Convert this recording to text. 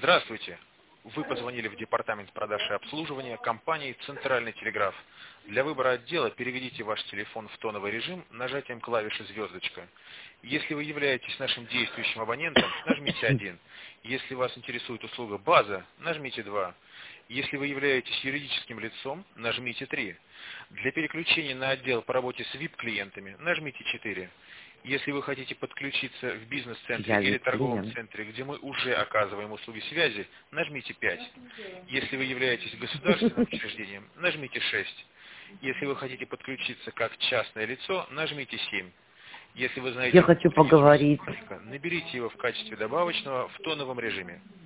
Здравствуйте! Вы позвонили в департамент продаж и обслуживания компании «Центральный телеграф». Для выбора отдела переведите ваш телефон в тоновый режим нажатием клавиши «звездочка». Если вы являетесь нашим действующим абонентом, нажмите 1. Если вас интересует услуга «База», нажмите 2. Если вы являетесь юридическим лицом, нажмите 3. Для переключения на отдел по работе с VIP-клиентами, нажмите 4. Если вы хотите подключиться в бизнес-центре или торговом центре, где мы уже оказываем услуги связи, нажмите 5. Если вы являетесь государственным учреждением, нажмите 6. Если вы хотите подключиться как частное лицо, нажмите 7. Если вы знаете, Я хочу поговорить. наберите его в качестве добавочного в тоновом режиме.